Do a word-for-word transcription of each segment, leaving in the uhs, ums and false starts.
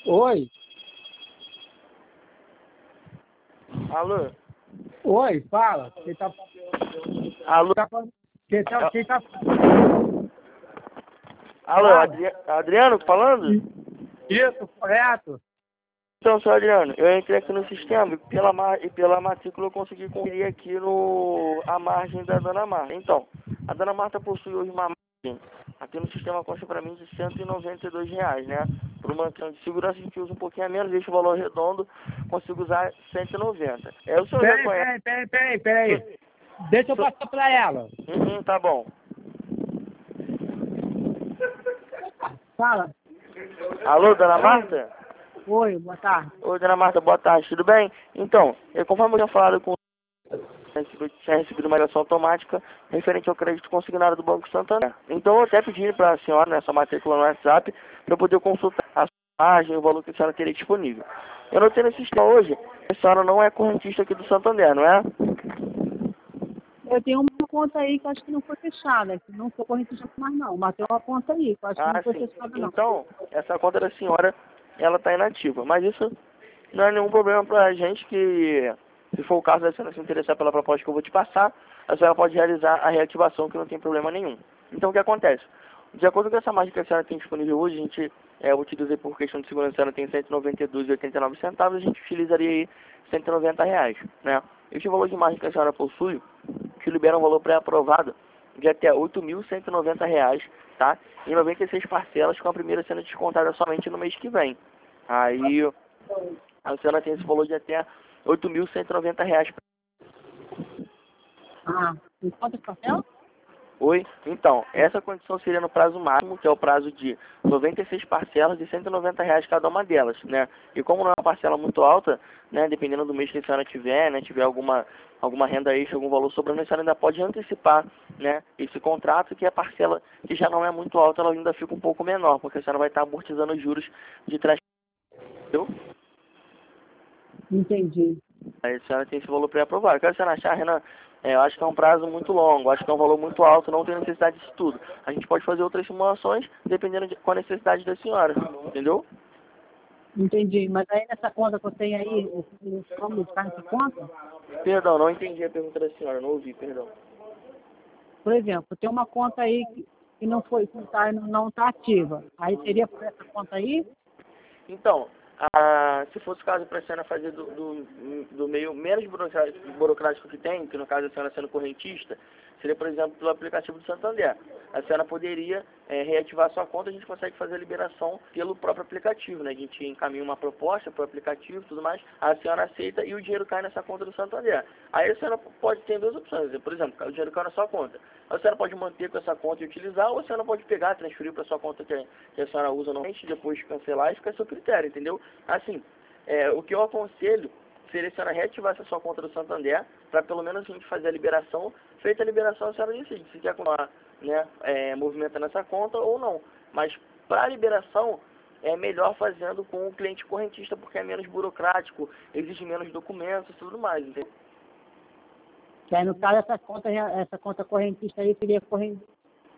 Oi, Alô? oi, fala. Quem tá, Alô? tá falando? Quem tá, quem tá Alô, fala? Adri... Adriano falando? Isso, correto? Então, senhor Adriano, eu entrei aqui no sistema e pela, mar... e pela matrícula eu consegui conferir aqui no... a margem da dona Marta. Então, a dona Marta possui hoje uma margem, aqui no sistema consta para mim de cento e noventa e dois reais, né? Por uma questão de segurança a gente usa um pouquinho a menos, deixa o valor redondo, consigo usar cento e noventa. É, o senhor Peraí, reconhece? peraí, peraí, peraí, peraí. Deixa eu passar pra ela. Uhum, tá bom. Fala. Alô, dona Oi, Marta? oi, boa tarde. Oi, dona Marta, boa tarde, tudo bem? Então, eu, conforme eu tinha falado com eu tinha recebido uma ligação automática referente ao crédito consignado do Banco Santander. Então, eu até pedi para a senhora, nessa matrícula no WhatsApp, para eu poder consultar a margem, o valor que a senhora teria disponível. Eu notei nesse sistema hoje, a senhora não é correntista aqui do Santander, não é? Eu tenho uma conta aí que eu acho que não foi fechada, que não sou correntista mais não, mas tem uma conta aí que eu acho que não Ah, foi sim. fechada não. Então, essa conta da senhora, ela está inativa. Mas isso não é nenhum problema para a gente que, se for o caso da senhora se interessar pela proposta que eu vou te passar, a senhora pode realizar a reativação que não tem problema nenhum. Então, o que acontece? De acordo com essa margem que a senhora tem disponível hoje, a gente é, utiliza por questão de segurança, a senhora tem cento e noventa e dois reais e oitenta e nove centavos, a gente utilizaria aí cento e noventa reais, né? Este valor de margem que a senhora possui, que libera um valor pré-aprovado de até oito mil cento e noventa reais, tá? Em noventa e seis parcelas, com a primeira sendo descontada somente no mês que vem. Aí a senhora tem esse valor de até oito mil cento e noventa reais. Ah, em quantas parcelas? Oi? Então, essa condição seria no prazo máximo, que é o prazo de noventa e seis parcelas de cento e noventa reais cada uma delas, né? E como não é uma parcela muito alta, né, dependendo do mês que a senhora tiver, né, tiver alguma, alguma renda extra, algum valor sobrando, a senhora ainda pode antecipar, né, esse contrato, que a parcela que já não é muito alta, ela ainda fica um pouco menor, porque a senhora vai estar amortizando os juros de trás. Entendeu? Entendi. Aí a senhora tem esse valor pré-aprovado. Caso a senhora achar, Renan, é, eu acho que é um prazo muito longo, acho que é um valor muito alto, não tem necessidade disso tudo. A gente pode fazer outras simulações, dependendo de, com a necessidade da senhora, entendeu? Entendi. Mas aí nessa conta que eu tenho aí, como está nessa conta? Perdão, não entendi a pergunta da senhora, não ouvi, perdão. Por exemplo, tem uma conta aí que que não foi, que tá, não está ativa. Aí seria por essa conta aí? Então, a, se fosse o caso para a senhora fazer do, do, do meio menos burocrático, burocrático que tem, que no caso a senhora sendo correntista, seria, por exemplo, pelo aplicativo do Santander. A senhora poderia é, reativar sua conta, a gente consegue fazer a liberação pelo próprio aplicativo, né? A gente encaminha uma proposta para o aplicativo e tudo mais, a senhora aceita e o dinheiro cai nessa conta do Santander. Aí a senhora pode ter duas opções, por exemplo, o dinheiro cai na sua conta. A senhora pode manter com essa conta e utilizar, ou a senhora pode pegar, transferir para sua conta que a, que a senhora usa normalmente, depois cancelar e fica a seu critério, entendeu? Assim, é, o que eu aconselho seria a senhora reativar essa sua conta do Santander, para pelo menos a gente fazer a liberação. Feita a liberação, a senhora decide se quer continuar, né, é, movimentando essa conta ou não. Mas para a liberação, é melhor fazendo com o cliente correntista, porque é menos burocrático, exige menos documentos e tudo mais, entendeu? Que aí no caso essa conta, essa conta correntista aí seria corrente.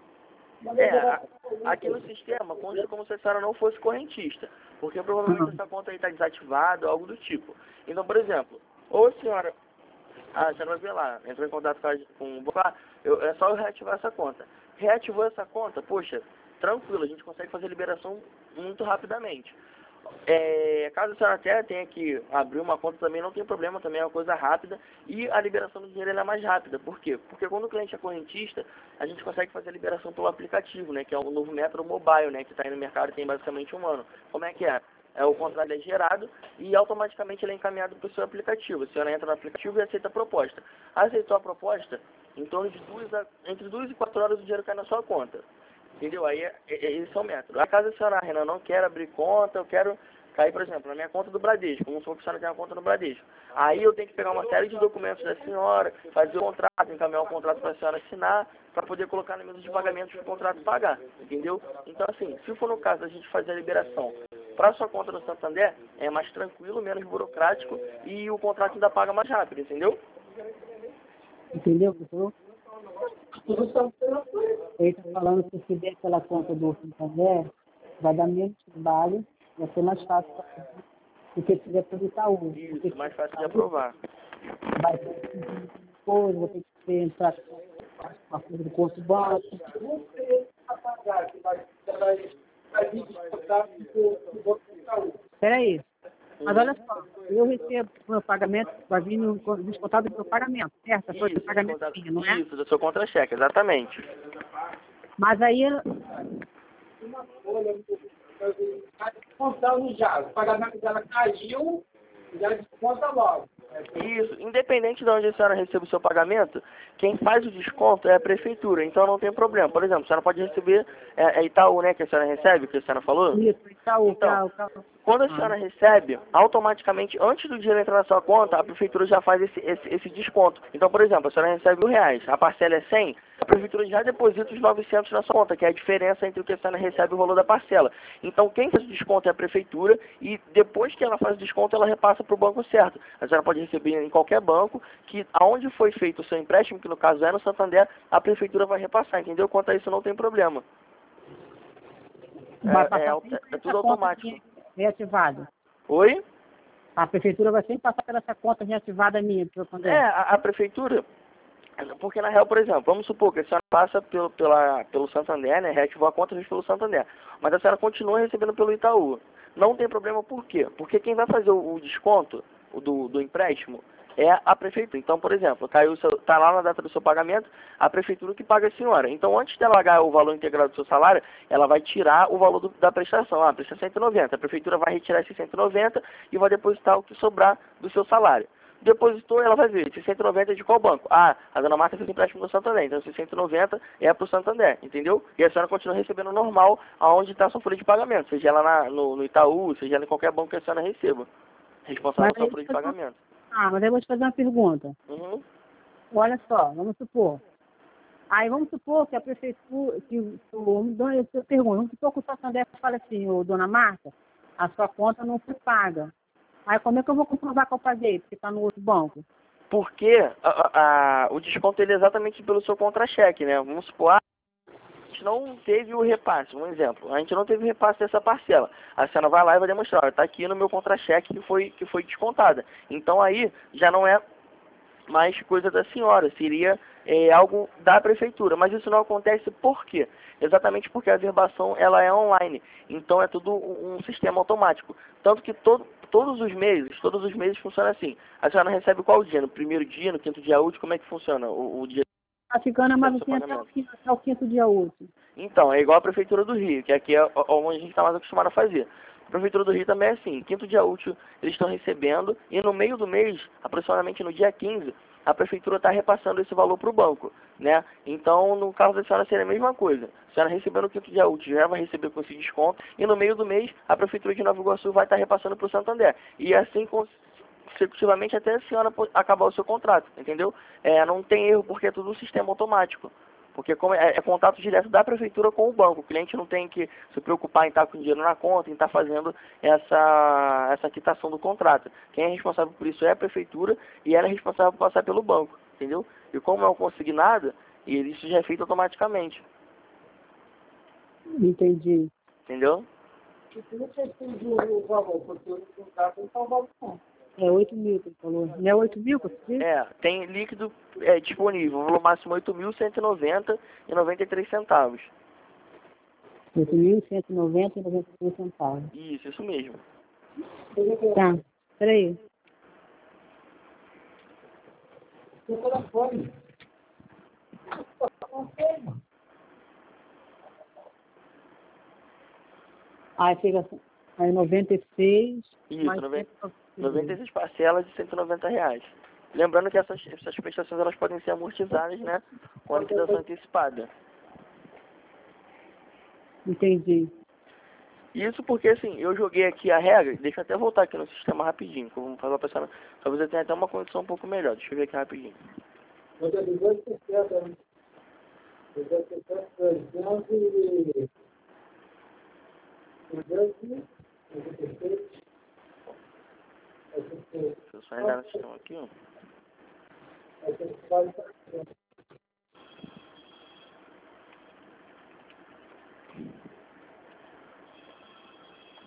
É, a- aqui no sistema consta como se a senhora não fosse correntista, porque provavelmente essa conta aí está desativada ou algo do tipo. Então, por exemplo, ou a senhora, a senhora vai ver lá, entrou em contato com, a, com o banco, ah, eu, é só eu reativar essa conta. Reativou essa conta, poxa, tranquilo, a gente consegue fazer a liberação muito rapidamente. É, caso a senhora até tenha que abrir uma conta também, não tem problema, também é uma coisa rápida e a liberação do dinheiro ela é mais rápida. Por quê? Porque quando o cliente é correntista, a gente consegue fazer a liberação pelo aplicativo, né, que é o novo método mobile, né, que está aí no mercado e tem basicamente um ano. Como é que é? É, o contrato é gerado e automaticamente ele é encaminhado para o seu aplicativo. A senhora entra no aplicativo e aceita a proposta. Aceitou a proposta, em torno de duas a, entre duas e quatro horas o dinheiro cai na sua conta. Entendeu? Aí é, é, esse é o método. A caso a senhora, Renan, não quer abrir conta, eu quero cair, por exemplo, na minha conta do Bradesco, como se for que a senhora tem uma conta no Bradesco. Aí eu tenho que pegar uma série de documentos da senhora, fazer o contrato, encaminhar o contrato para a senhora assinar, para poder colocar na mesa de pagamentos para o contrato pagar, entendeu? Então, assim, se for no caso da gente fazer a liberação para a sua conta no Santander, é mais tranquilo, menos burocrático e o contrato ainda paga mais rápido, entendeu? Entendeu, professor? Ele está falando que se der pela conta do Santander, vai dar menos trabalho vai ser mais fácil do que se tiver pelo Itaú. Isso, mais fácil de aprovar. Vai ter coisa, vai ter que ter entrar uma coisa do curso básico. Peraí. Mas olha só, eu recebo o meu pagamento, vai vir no descontado do meu pagamento, certo? Foi do pagamento minha, não é? Isso, do seu contra-cheque, exatamente. Mas aí Descontar já. O pagamento dela caiu, já desconta logo. Isso, independente de onde a senhora recebe o seu pagamento, quem faz o desconto é a prefeitura, então não tem problema. Por exemplo, a senhora pode receber, é, é Itaú, né, que a senhora recebe, que a senhora falou? isso, Itaú, Então, Itaú. quando a senhora recebe, automaticamente, antes do dinheiro entrar na sua conta, a prefeitura já faz esse, esse, esse desconto. Então, por exemplo, a senhora recebe mil reais, a parcela é cem, a prefeitura já deposita os novecentos na sua conta, que é a diferença entre o que a senhora recebe e o valor da parcela. Então, quem faz o desconto é a prefeitura e depois que ela faz o desconto, ela repassa para o banco certo. A senhora pode receber em qualquer banco, que aonde foi feito o seu empréstimo, que no caso é no Santander, a prefeitura vai repassar, entendeu? Quanto a isso não tem problema. Vai É, passar é, sempre é, por é tudo essa conta automático. reativada. Oi? A prefeitura vai sempre passar por essa conta reativada minha, que eu falei. É, a, a prefeitura, porque na real, por exemplo, vamos supor que a senhora passa pelo, pela, pelo Santander, né, reativou a conta fez pelo Santander, mas a senhora continua recebendo pelo Itaú. Não tem problema por quê? Porque quem vai fazer o, o desconto o do, do empréstimo é a prefeitura. Então, por exemplo, caiu o seu, tá lá na data do seu pagamento, a prefeitura que paga a senhora. Então, antes dela pagar o valor integral do seu salário, ela vai tirar o valor do, da prestação. Ah, presta cento e noventa. A prefeitura vai retirar esses cento e noventa e vai depositar o que sobrar do seu salário. Depositou, ela vai ver, esses cento e noventa é de qual banco? Ah, a dona Marta fez empréstimo no Santander, então esses cento e noventa é para o Santander, entendeu? E a senhora continua recebendo normal aonde está a sua folha de pagamento, seja ela na, no, no Itaú, seja ela em qualquer banco que a senhora receba. Responsável pela sua folha de pagamento. Ah, mas aí eu vou te fazer uma pergunta. Uhum. Olha só, vamos supor. Aí vamos supor que a prefeitura, que o, o, eu pergunto, vamos supor que o Santander fala assim, ô, dona Marta, a sua conta não foi paga. Aí como é que eu vou comprovar que eu paguei? Porque está no outro banco? Porque a, a, a, o desconto ele é exatamente pelo seu contra-cheque, né? Vamos supor, ah, a gente não teve o repasse, um exemplo, a gente não teve o repasse dessa parcela. A senhora vai lá e vai demonstrar, está aqui no meu contra-cheque que foi, que foi descontada. Então aí já não é mais coisa da senhora, seria é, algo da prefeitura, mas isso não acontece por quê? Exatamente porque a verbação ela é online, então é tudo um, um sistema automático, tanto que todo, todos os meses, todos os meses funciona assim, a senhora recebe qual dia? No primeiro dia, no quinto dia útil, como é que funciona o, o dia? Está ficando mais assim até o, quinto, até o quinto dia útil. Então, é igual a prefeitura do Rio, que aqui é onde a gente está mais acostumado a fazer. A Prefeitura do Rio também é assim, quinto dia útil eles estão recebendo e no meio do mês, aproximadamente no dia quinze, a Prefeitura está repassando esse valor para o banco, né? Então, no caso da senhora seria a mesma coisa. A senhora recebendo no quinto dia útil já vai receber com esse desconto e no meio do mês a Prefeitura de Nova Iguaçu vai estar repassando para o Santander. E assim consecutivamente até a senhora acabar o seu contrato, entendeu? É, não tem erro porque é tudo um sistema automático. Porque como é, é contato direto da prefeitura com o banco. O cliente não tem que se preocupar em estar com dinheiro na conta, em estar fazendo essa, essa quitação do contrato. Quem é responsável por isso é a prefeitura e ela é responsável por passar pelo banco, entendeu? E como é um consignado, isso já é feito automaticamente. Entendi. Entendeu? Não sei se o valor, porque o contrato não está o valor não. É oito mil que ele falou. Não é oito mil que eu disse? É, tem líquido é, disponível, o valor máximo oito mil cento e noventa e noventa e três centavos. oito mil cento e noventa e noventa e três centavos. Isso, isso mesmo. Tá, peraí. O telefone. Aí fica assim, aí noventa e seis. Isso, mais noventa, cento e noventa e seis. noventa e seis parcelas de cento e noventa reais. Lembrando que essas, essas prestações elas podem ser amortizadas, né, com a liquidação antecipada. Entendi. Isso porque, assim, eu joguei aqui a regra, deixa eu até voltar aqui no sistema rapidinho, que eu vou fazer uma pessoa, talvez eu tenha até uma condição um pouco melhor. Deixa eu ver aqui rapidinho. Mas é duzentos e sessenta, né? duzentos e sessenta, trezentos e... duzentos e noventa e seis. Deixa eu só entrar no sistema aqui, ó.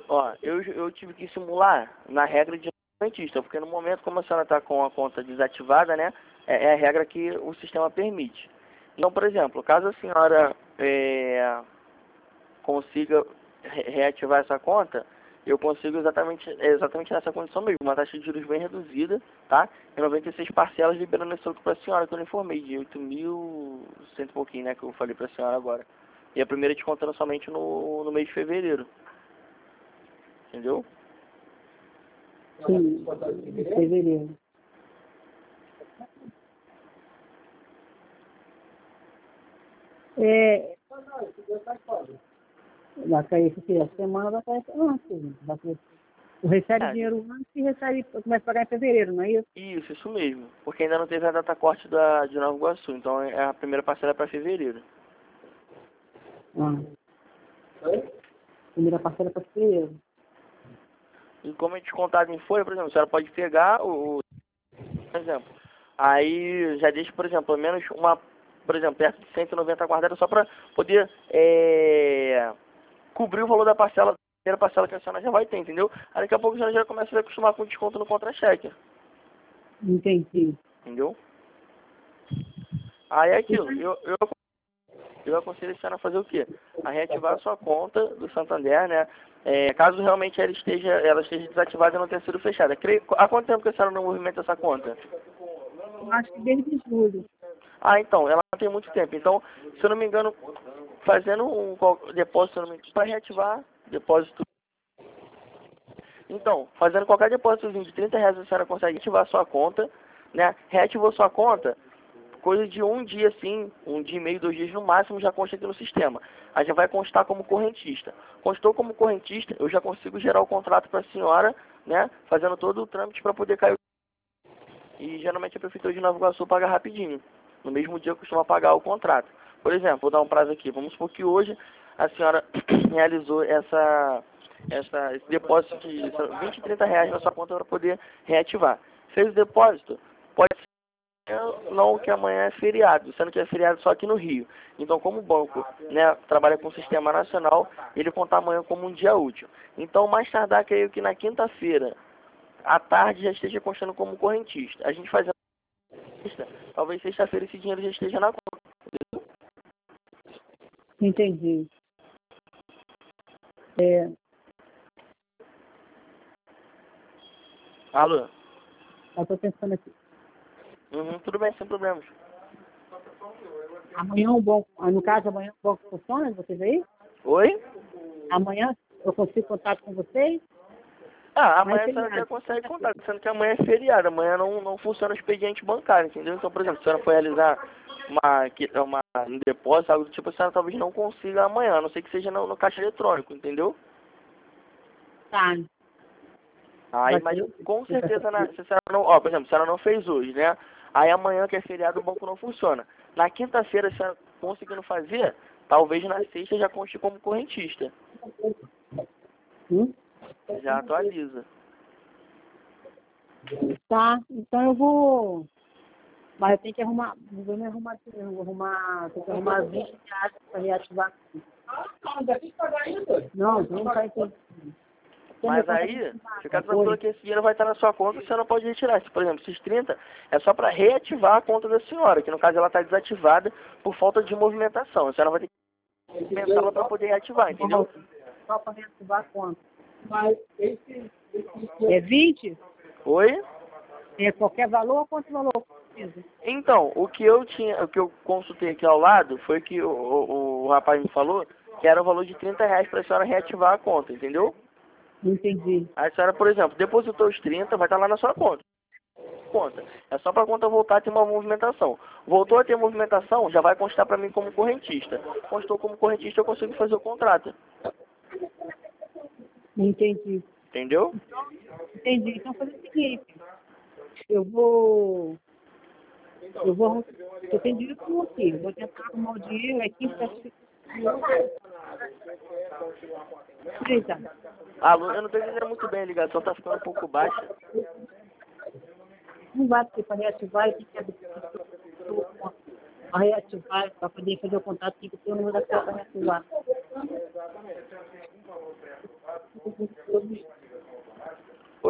Ó, eu, eu tive que simular na regra de correntista, porque no momento, como a senhora está com a conta desativada, né, é, é a regra que o sistema permite. Então, por exemplo, caso a senhora é, consiga re reativar essa conta, eu consigo exatamente, exatamente nessa condição mesmo, uma taxa de juros bem reduzida, tá? E noventa e seis parcelas liberando esse lucro para a senhora, que eu lhe informei, de oito mil, cento e pouquinho, né, que eu falei para a senhora agora. E a primeira descontando somente no, no mês de fevereiro. Entendeu? Sim, fevereiro. É, vai cair esse a semana, vai cair antes. Vai cair. Tu recebe É. dinheiro antes e recebe, começa a pagar em fevereiro, não é isso? Isso, isso mesmo. Porque ainda não teve a data corte da, de Nova Iguaçu, então é a primeira parcela é para fevereiro. Ah. Primeira parcela para fevereiro. E como é descontado em folha, por exemplo, a senhora pode pegar o, o por exemplo, aí já deixa, por exemplo, pelo menos uma, por exemplo, perto de cento e noventa guardadas só para poder é, cobrir o valor da parcela, da primeira parcela que a senhora já vai ter, entendeu? Aí daqui a pouco a senhora já começa a se acostumar com desconto no contra-cheque. Entendi. Entendeu? Aí é aquilo, eu, eu, eu aconselho a senhora a fazer o quê? A reativar a sua conta do Santander, né? É, caso realmente ela esteja, ela esteja desativada e não tenha sido fechada. Há quanto tempo que a senhora não movimenta essa conta? Acho que desde julho. Ah, então, ela não tem muito tempo. Então, se eu não me engano, fazendo um depósito para reativar, depósito. Então, fazendo qualquer depósitozinho de trinta reais, a senhora consegue ativar a sua conta, né? Reativou sua conta, coisa de um dia assim, um dia e meio, dois dias no máximo, já consta aqui no sistema. Aí já vai constar como correntista. Constou como correntista, eu já consigo gerar o contrato para a senhora, né? Fazendo todo o trâmite para poder cair. E geralmente a Prefeitura de Nova Iguaçu paga rapidinho. No mesmo dia costuma pagar o contrato. Por exemplo, vou dar um prazo aqui. Vamos supor que hoje a senhora realizou essa, essa, esse depósito de vinte, trinta reais na sua conta para poder reativar. Fez o depósito, pode ser não que amanhã é feriado, sendo que é feriado só aqui no Rio. Então, como o banco, né, trabalha com o sistema nacional, ele conta amanhã como um dia útil. Então, mais tardar, creio que na quinta-feira, à tarde, já esteja constando como correntista. A gente faz a lista, talvez sexta-feira esse dinheiro já esteja na conta. Entendi. É, Alô? eu estou pensando aqui. Uhum, tudo bem, sem problemas. Amanhã o banco, ah, no caso, amanhã o banco funciona, vocês aí? Oi? Amanhã eu consigo contato com vocês? Ah, Mas amanhã a senhora feriado. já consegue contar, sendo que amanhã é feriado, amanhã não, não funciona o expediente bancário, entendeu? Então, por exemplo, se a senhora for realizar uma, que- uma, um depósito, algo do tipo, a senhora talvez não consiga amanhã, a não ser que seja no, no caixa eletrônico, entendeu? Tá. Aí, Vai mas ser- com certeza, na, se a senhora não, ó, por exemplo, se a senhora não fez hoje, né? Aí amanhã que é feriado o banco não funciona. Na quinta-feira, se a senhora conseguindo fazer, talvez na sexta já conste como correntista. Hum? Já atualiza. Tá, então eu vou. Mas eu tenho que arrumar. Vou me arrumar aqui, eu vou arrumar. Tenho que arrumar vinte reais para reativar. Ah, ainda tem que pagar ainda? Não, não vai ter. Mas aí, fica tranquilo que esse dinheiro vai estar na sua conta e você não pode retirar. Se, por exemplo, esses trinta é só para reativar a conta da senhora, que no caso ela está desativada por falta de movimentação. A senhora vai ter que pensá-la para poder reativar, entendeu? Só para reativar quanto? Mas esse, esse É vinte? Oi? É qualquer valor ou quanto valor precisa? Então, o que eu tinha, o que eu consultei aqui ao lado foi que o, o, o rapaz me falou que era o valor de trinta reais para a senhora reativar a conta, entendeu? Entendi. Aí a senhora, por exemplo, depositou os trinta, vai estar lá na sua conta. Conta. É só para a conta voltar a ter uma movimentação. Voltou a ter movimentação, já vai constar para mim como correntista. Constou como correntista, eu consigo fazer o contrato. Entendi. Entendeu? Entendi. Então fazer o seguinte. Eu vou. Eu vou. Eu tenho dinheiro com você. Eu vou tentar arrumar o dinheiro aqui para. Eita. Alô, eu não estou entendendo muito bem a ligação, tá ficando um pouco baixa. Não vai ter para reativar e tem que abrir para reativar, para poder fazer o contato, tem que ter o número da conta para reativar.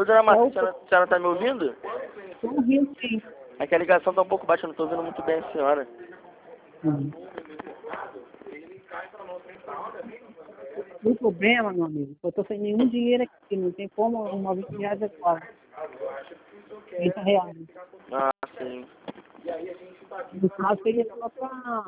dona Márcia, a Eu senhora, a senhora tá me ouvindo? estou ouvindo, sim. É que a ligação tá um pouco baixa, eu não tô ouvindo muito bem a senhora. Hum. O problema, meu amigo, eu estou sem nenhum dinheiro aqui, não tem como arrumar vinte reais agora. trinta reais. Ah, sim. No caso, seria só para...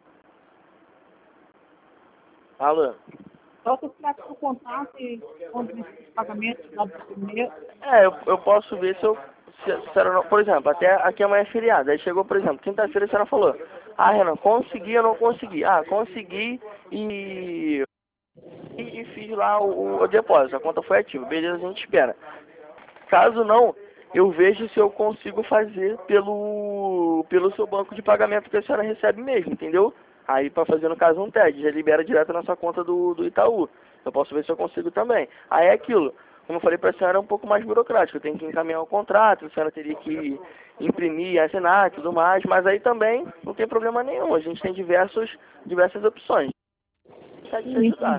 Alô? Só se tirar o contato e quando o pagamento lá do primeiro. É, eu, eu posso ver se eu... Se, se a senhora não, por exemplo, até aqui amanhã é feriado. Aí chegou, por exemplo, quinta-feira a senhora falou: ah, Renan, consegui ou não consegui? Ah, consegui e... E, e fiz lá o, o depósito, a conta foi ativa. Beleza, a gente espera. Caso não, eu vejo se eu consigo fazer pelo, pelo seu banco de pagamento que a senhora recebe mesmo, entendeu? Aí para fazer no caso um T E D, já libera direto na sua conta do, do Itaú. Eu posso ver se eu consigo também. Aí é aquilo, como eu falei para a senhora, é um pouco mais burocrático. Eu tenho que encaminhar o contrato, a senhora teria que imprimir, assinar e tudo mais, mas aí também não tem problema nenhum. A gente tem diversos, diversas opções. Consegue te ajudar.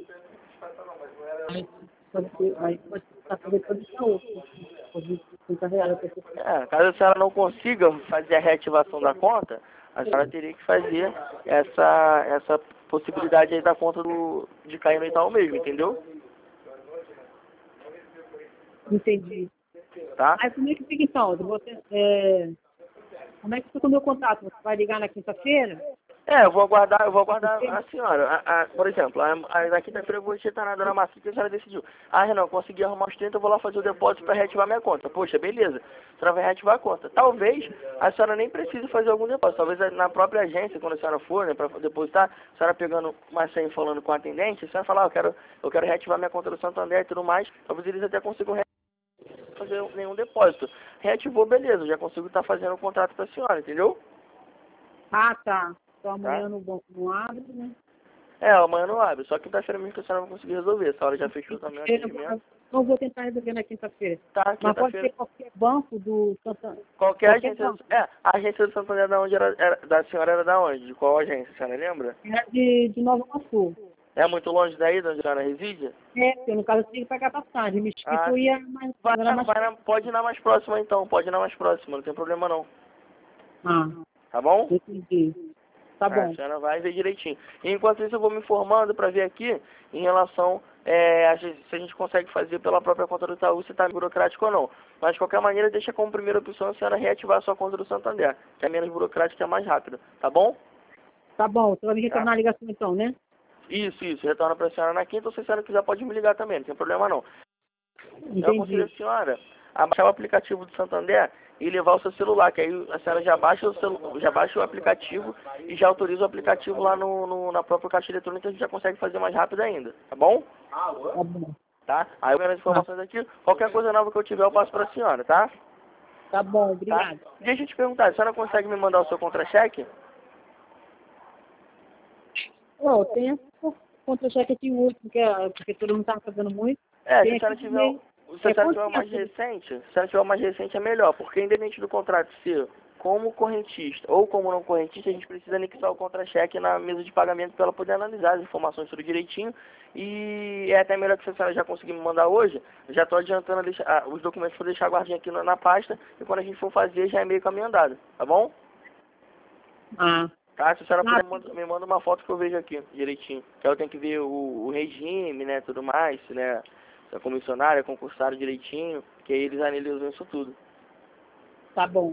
Aí pode ser, aí pode estar fazendo todo esse outro. Pode trinta reais. É, caso a senhora não consiga fazer a reativação da conta, a senhora teria que fazer essa, essa possibilidade aí da conta do, de cair no Itaú mesmo, entendeu? Entendi. Tá? Aí como é que fica então? Você, é, como é que fica o meu contato? Você vai ligar na quinta-feira? É, eu vou aguardar, eu vou aguardar a senhora. A, a, por exemplo, a, a, na quinta-feira eu vou digitar na dona Márcia que a senhora decidiu. Ah, Renan, consegui arrumar os trinta, eu vou lá fazer o depósito para reativar minha conta. Poxa, beleza. A senhora vai reativar a conta. Talvez a senhora nem precise fazer algum depósito. Talvez na própria agência, quando a senhora for, né, para depositar, a senhora pegando uma senha e falando com a atendente, a senhora fala, ah, eu quero, eu quero reativar minha conta do Santander e tudo mais. Talvez eles até consigam fazer nenhum depósito. Reativou, beleza, eu já consigo estar fazendo o contrato com a senhora, entendeu? Ah, tá. Então amanhã Tá? no banco não abre, né? É, amanhã não abre, só quinta-feira mesmo que a senhora vai conseguir resolver. Essa hora já fechou também o atendimento. Não vou tentar resolver na quinta-feira. Tá, Mas pode ser quinta-feira. qualquer banco do Santander. Qualquer, Qualquer agência. banco. É, a agência do Santander da onde era, era, da senhora era da onde? De qual agência, a senhora lembra? É de, de Nova Iguaçu. É muito longe daí, de onde a senhora reside? É, porque no caso eu tenho que pagar passagem. Mesquita Ah, eu ia mais, vai, era mais... vai na, pode ir na mais próxima então, pode ir na mais próxima, não tem problema não. Ah, Tá bom? entendi. Tá Ah, a bom. senhora vai ver direitinho. E enquanto isso eu vou me informando para ver aqui em relação é, a gente- se a gente consegue fazer pela própria conta do Itaú, se está burocrático ou não. Mas de qualquer maneira deixa como primeira opção a senhora reativar a sua conta do Santander, que é menos burocrático e é mais rápido, tá bom? Tá bom. Você vai me Tá. retornar a ligação então, né? Isso, isso, retorna para a senhora na quinta, ou se a senhora quiser pode me ligar também, não tem problema não. Eu aconselho a Entendi. senhora a baixar o aplicativo do Santander e levar o seu celular, que aí a senhora já baixa o, celu já baixa o aplicativo e já autoriza o aplicativo lá no, no, na própria caixa eletrônica, a gente já consegue fazer mais rápido ainda, tá bom? Tá bom. Tá? Aí eu ganho as informações aqui, qualquer coisa nova que eu tiver eu passo para a senhora, tá? Tá bom, Tá? obrigado. Deixa eu te perguntar, a senhora consegue me mandar o seu contra-cheque? Ó, tem essa contra-cheque aqui último, que é, porque todo mundo tá fazendo muito. É, Tem se a aqui senhora tiver, também. se a É, senhora quanto tiver o mais tempo? recente, se a senhora tiver o mais recente é melhor, porque independente do contrato ser como correntista ou como não correntista, a gente precisa anexar o contra-cheque na mesa de pagamento para ela poder analisar as informações tudo direitinho. E é até melhor que se a senhora já conseguir me mandar hoje, eu já estou adiantando a deixar, ah, os documentos para deixar guardadinho aqui na, na pasta, e quando a gente for fazer já é meio caminho andado, tá bom? Ah, Tá? Se a senhora ah, puder, manda- me manda uma foto que eu vejo aqui, direitinho. Que aí eu tenho que ver o, o regime, né, tudo mais, né, se é comissionário, é concursário direitinho, que aí eles analisam isso tudo. tá bom.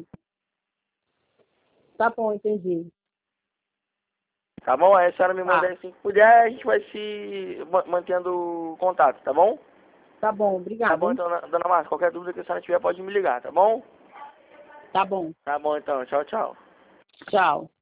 Tá bom, entendi. Tá bom? Aí a senhora me Tá. manda assim que puder, a gente vai se ma- mantendo contato, tá bom? Tá bom, Tá obrigado. bom Hein? então, na- dona Márcia, qualquer dúvida que a senhora tiver pode me ligar, tá bom? Tá bom. Tá bom então, tchau, tchau. Tchau.